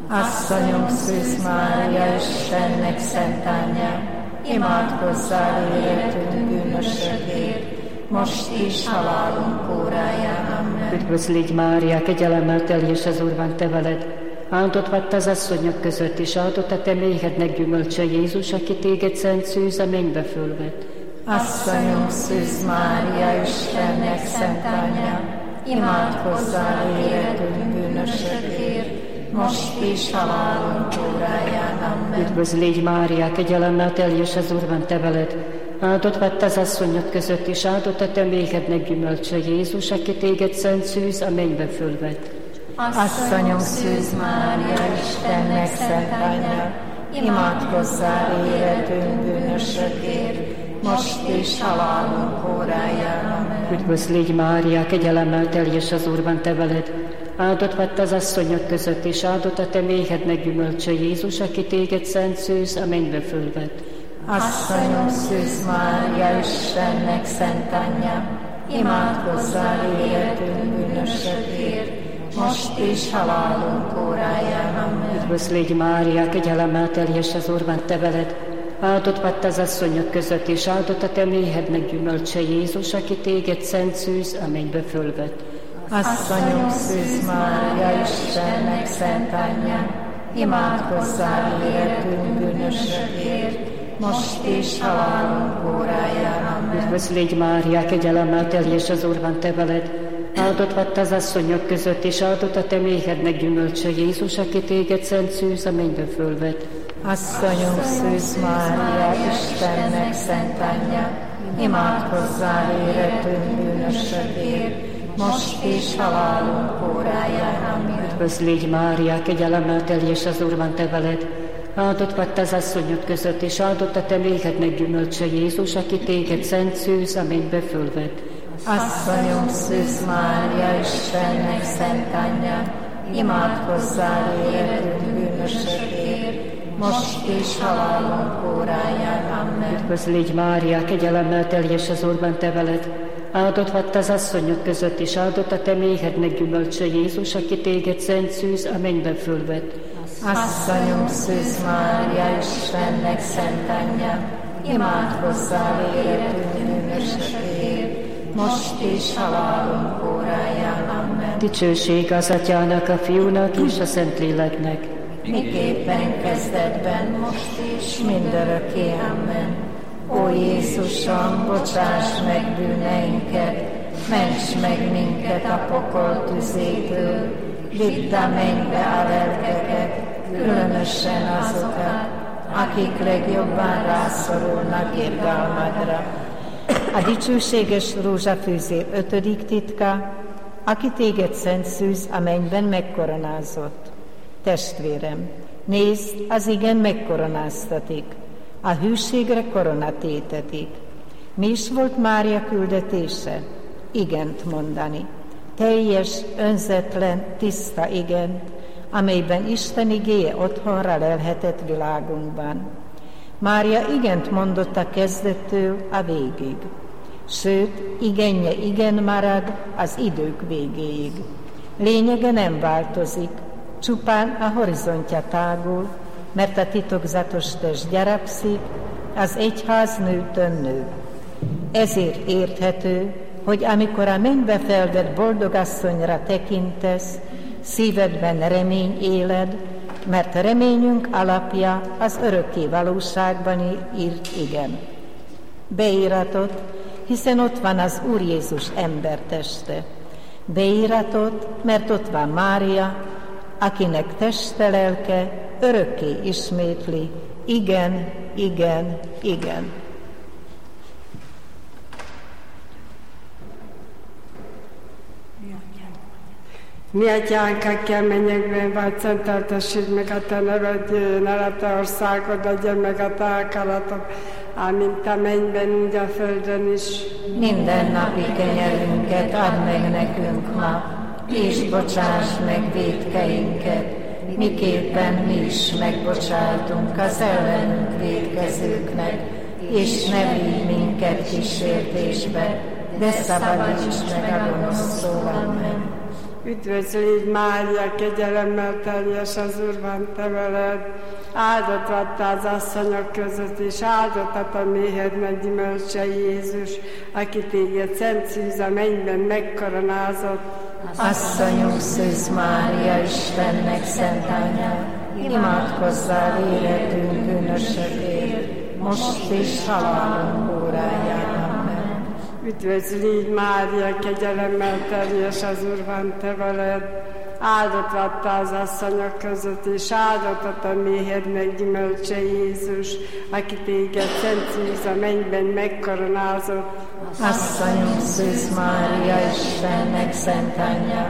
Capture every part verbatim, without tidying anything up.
Asszonyunk Szűz Mária, Istennek szent anyja, imádkozzál életünk bűnösökért, most is halálunk óráján. Amen. Üdvözl légy Mária, kegyelemmel teljes az Úr van te veled, áldott vagy az asszonyok között, és áldott a te méhednek gyümölcse Jézus, aki téged szent szűz a mennybe fölvett. Asszonyunk Szűz Mária, Istennek szent anyja, imádkozzál életünk bűnösökért, most is halálunk óráján. Amen. Üdvözl légy Mária, kegyelemmel teljes az Úr van te veled, áldott vagy az asszonyok között, és áldott a te méhednek gyümölcse Jézus, aki téged szent szűz a mennybe fölvett. Asszonyunk Szűz Mária, Istennek szent anyja, imádkozzál életünk bűnösökért, most is halálunk óráján. Amen. Üdvözl légy Mária, kegyelemmel teljes az Úr van te veled, áldott vagy az asszonyok között, és áldott a te méhednek gyümölcse Jézus, aki téged szent szűz a mennybe fölvett. Asszonyunk Szűz Mária, Istennek szent anyja, imádkozzál életünk bűnösökért, most is halálunk óráján. Amen. Üdvözl légy Mária, kegyelemmel teljes az Úr van te veled, áldott vagy az asszonyok között, és áldott a te méhednek gyümölcse Jézus, aki téged szent szűz a mennybe fölvett. Asszonyunk Szűz Mária, Istennek szent anyja, imádkozzál életünk bűnösökért, most is halálunk óráján. Amen. Üdvözl légy Mária, kegyelemmel teljes az Úr van te veled, áldott vagy az asszonyok között, és áldott a te méhednek gyümölcse Jézus, aki téged szent szűz a mennybe fölvett. Asszonyunk Szűz Mária, Istennek szent anyja, imádkozzál életünk bűnösökért, most is halálunk óráján. Amen. Üdvözl légy Mária, kegyelemmel teljes az Úr van te veled, áldott vagy az asszonyok között, és áldott a te méhednek gyümölcse Jézus, aki téged szent szűz a mennybe fölvett. Asszonyunk Szűz Mária, Istennek szent anyja, imádkozzál életünk bűnösökért, most is halálunk óráján. Amen. Üdvözl légy Mária, kegyelemmel teljes az Úr van te veled, áldott vagy az asszonyok között, és áldott a te méhednek gyümölcse Jézus, aki téged szent szűz a mennybe fölvett. Asszonyunk Szűz Mária, Istennek szent anyja, imádkozzál életünk bűnösökért, most is halálunk óráján. Amen. Dicsőség az Atyának, a Fiúnak és a Szentléleknek, miképpen kezdetben, most is, mindörökké. Amen. Ó Jézusom, bocsáss meg bűneinket, ments meg minket a pokol tüzétől, vidd a mennybe a lelkeket, különösen azokat, akik legjobban rászorulnak irgalmadra. A dicsőséges rózsafűzér ötödik titka, aki téged szent szűz a mennyben megkoronázott. Testvérem, nézd, az igen megkoronáztatik, a hűségre koronát étetik. Mi is volt Mária küldetése? Igent mondani. Teljes, önzetlen, tiszta igent, amelyben Isten igéje otthonra lelhetett világunkban. Mária igent mondott a kezdettől a végig. Sőt, igenje igen marad az idők végéig. Lényege nem változik, csupán a horizontja tágul, mert a titokzatos test gyarapszik, az egyház nőtön nő. Ezért érthető, hogy amikor a mennybe felvett boldogasszonyra tekintesz, szívedben remény éled, mert a reményünk alapja az örökké valóságban írt igen. Beíratott, hiszen ott van az Úr Jézus emberteste. Beíratott, mert ott van Mária, akinek teste lelke örökké ismétli, igen, igen, igen. Mi atyánk, aki a mennyekben vagy, szenteltessék meg a te neved, jöjjön el a te országod, legyen meg a te akaratot, amint a mennyben, úgy a földön is. Minden napi kenyerünket add meg nekünk ma, és bocsáss meg vétkeinket, miképpen mi is megbocsátunk az ellenünk vétkezőknek, és ne vigy minket kísértésbe, de szabadíts meg a gonosztól. Amen. Üdvözlégy Mária, kegyelemmel teljes, az Úr van te veled, áldott vagy te az asszonyok között, és áldott a méhednek gyümölcse Jézus, aki téged szent szűz a mennyben megkoronázott. Asszonyunk Szűz Mária, Istennek szent anyja, imádkozzál életünk bűnösökért, most is halálunk óráján. Amen. Üdvözlégy Mária, kegyelemmel teljes, az Úr van te veled, áldott vagy te az asszonyok között, és áldott a méhednek gyümölcse Jézus, aki téged szent szűz a mennyben megkoronázott. Asszonyunk Szűz Mária, Istennek szent anyja,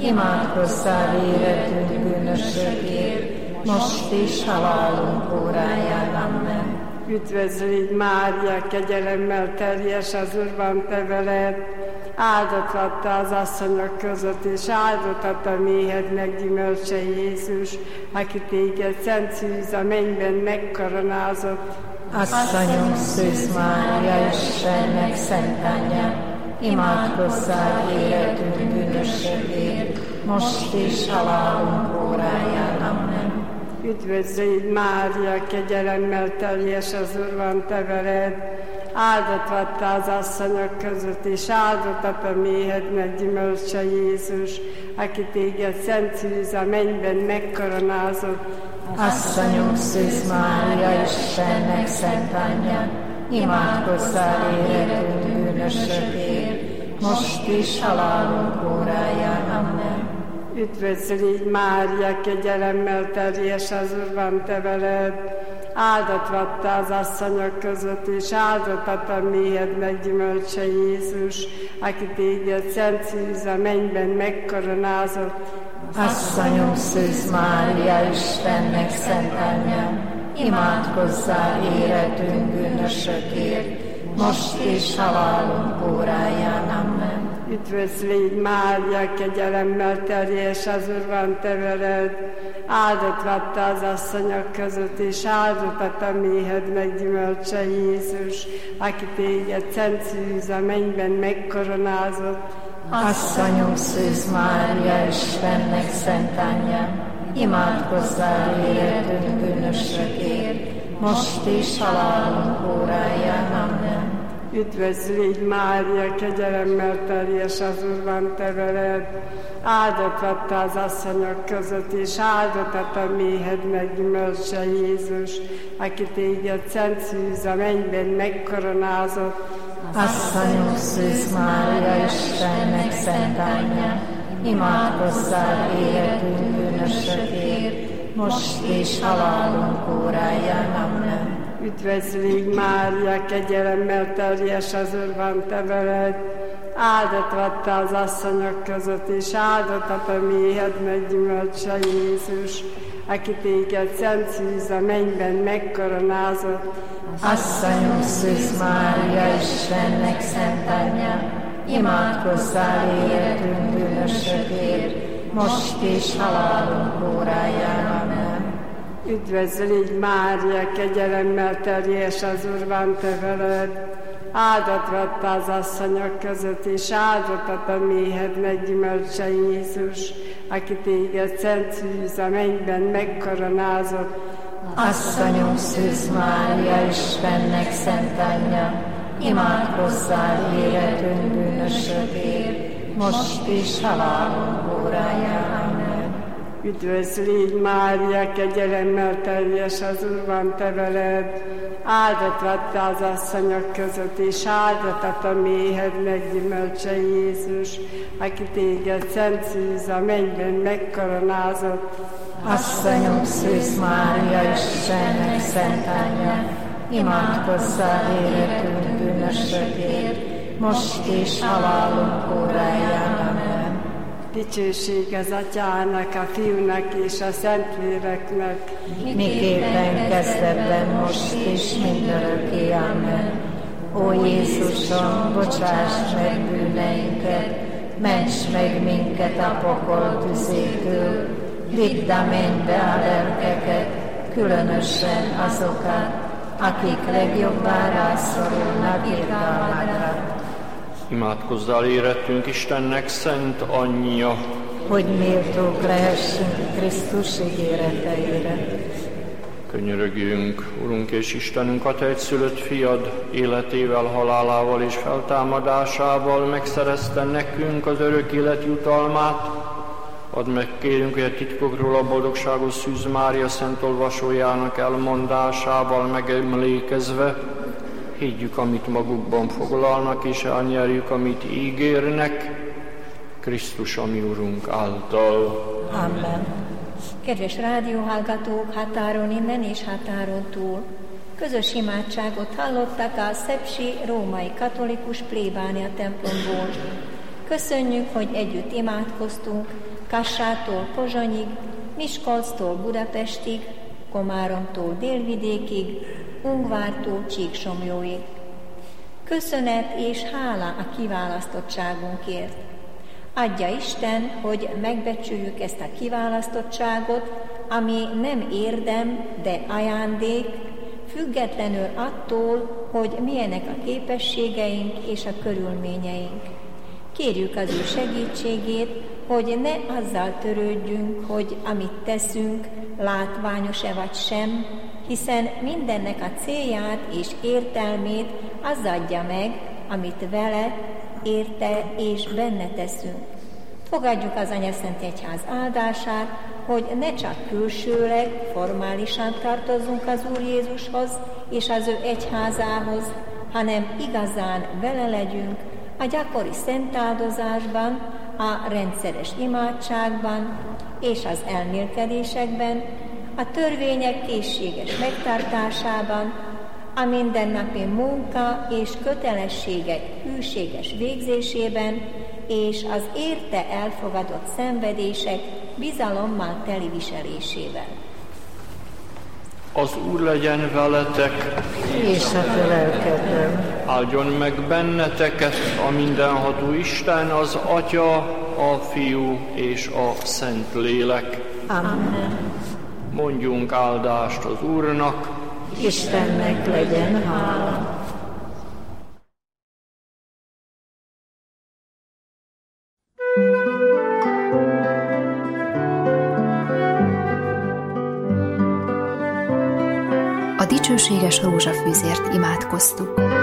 imádkozzál életünk bűnösökért, most is halálunk óráján. Amen. Üdvözlégy Mária, kegyelemmel teljes, az Úr van te veled, áldott vagy te az asszonyok között, és áldott a méhednek gyümölcse Jézus, aki téged szent szűz a mennyben megkoronázott. Asszonyunk Szűz Mária, Istennek szent anyja, imádkozzál életünk bűnösökért, most is halálunk óráján. Amen. Üdvözlégy Mária, kegyelemmel teljes, az Úr van te veled, áldott vagy te az asszonyok között, és áldott a méhednek gyümölcse Jézus, aki téged szent szűz a mennyben megkoronázott. Asszonyunk Szűz Mária, Istennek szent anyja, imádkozzál életünk bűnösökért, most is halálunk óráján. Amen. Üdvözlégy Mária, kegyelemmel teljes, az Úr van te veled, áldott vagy te az asszonyok között, és áldott a méhednek gyümölcse Jézus, aki téged szent szűz a mennyben megkoronázott. Asszonyunk Szűz Mária, Istennek szent anyja, imádkozzál életünk bűnösökért, most is halálunk óráján. Amen. Üdvözlégy Mária, kegyelemmel teljes, az Úr van te veled, áldott vagy te az asszonyok között, és áldott a méhednek gyümölcse Jézus, aki téged szent szűz a mennyben megkoronázott. Asszonyunk Szűz Mária, Istennek szent anyja, imádkozzál életünk bűnösökért, most is halálunk óráján. Amen. Üdvözlégy Mária, kegyelemmel teljes, az Úr van te veled, áldott vagy te az asszonyok között, és áldott a méhednek gyümölcse Jézus, aki téged szent szűz a mennyben megkoronázott. Asszonyunk Szűz Mária, Istennek szent anyja, imádkozzál életünk bűnösökért, most is halálunk óráján. Amen. Üdvözlégy Mária, kegyelemmel teljes, az Úr van te veled, áldott vagy te az asszonyok között, és áldott a méhednek gyümölcse Jézus, aki téged szent szűz a mennyben megkoronázott. Asszonyunk Szűz Mária, Istennek szent anyja, imádkozzál életünk bűnösökért, most is halálunk óráján. Amen. Üdvözlégy Mária, kegyelemmel teljes, az Úr van te veled, áldott vagy te az asszonyok között, és áldott a méhednek gyümölcse Jézus, aki téged szent szűz a mennyben megkoronázott. Asszonyunk Szűz Mária, Istennek szent anyja, imádkozzál életünk bűnösökért, most is halálunk óráján. Amen. Üdvözlégy Mária, kegyelemmel teljes, az Úr van te veled, áldott vagy te az asszonyok között, és áldott a méhednek gyümölcse Jézus, aki téged szent szűz a mennyben megkoronázott. Asszonyunk Szűz Mária, Istennek szent anyja, imádkozzál életünk bűnösökért, most is halálunk óráján. Amen. Dicsőség az Atyának, a Fiúnak és a Szentléleknek, miképpen kezdetben, most is mindörökké. Amen. Ó Jézusom, bocsáss meg bűneinket, ments meg minket a pokol tüzétől, vidd a mennybe a lelkeket, különösen azokat, akik legjobbá rászorulnak irgalmadra. Imádkozzál érettünk Istennek szent anyja, hogy méltók lehessünk Krisztus ígéreteire. Könyörögjünk, Urunk és Istenünk, a Te egyszülött fiad életével, halálával és feltámadásával megszerezte nekünk az örök élet jutalmát. Add meg, kérünk, hogy a titkokról a boldogságos Szűz Mária szent olvasójának elmondásával megemlékezve higgyük, amit magukban foglalnak, és elnyerjük, amit ígérnek, Krisztus, a mi Urunk által. Amen. Kedves rádióhallgatók, határon innen és határon túl, közös imádságot hallottak a szepsi római katolikus plébánia templomból. Köszönjük, hogy együtt imádkoztunk Kassától Pozsonyig, Miskolctól Budapestig, Komáromtól Délvidékig, Ungvártól Csíksomlyóig. Köszönet és hála a kiválasztottságunkért. Adja Isten, hogy megbecsüljük ezt a kiválasztottságot, ami nem érdem, de ajándék, függetlenül attól, hogy milyenek a képességeink és a körülményeink. Kérjük az ő segítségét, hogy ne azzal törődjünk, hogy amit teszünk, látványos-e vagy sem, hiszen mindennek a célját és értelmét az adja meg, amit vele, érte és benne teszünk. Fogadjuk az Anyaszent Egyház áldását, hogy ne csak külsőleg, formálisan tartozzunk az Úr Jézushoz és az ő egyházához, hanem igazán vele legyünk a gyakori szentáldozásban, a rendszeres imádságban és az elmélkedésekben, a törvények készséges megtartásában, a mindennapi munka és kötelességek hűséges végzésében és az érte elfogadott szenvedések bizalommal teli viselésében. Az Úr legyen veletek, És a te lelkedben. áldjon meg benneteket a mindenható Isten, az Atya, a Fiú és a Szentlélek. Amen. Mondjunk áldást az Úrnak. Istennek legyen hála. A dicsőséges rózsafűzért imádkoztuk.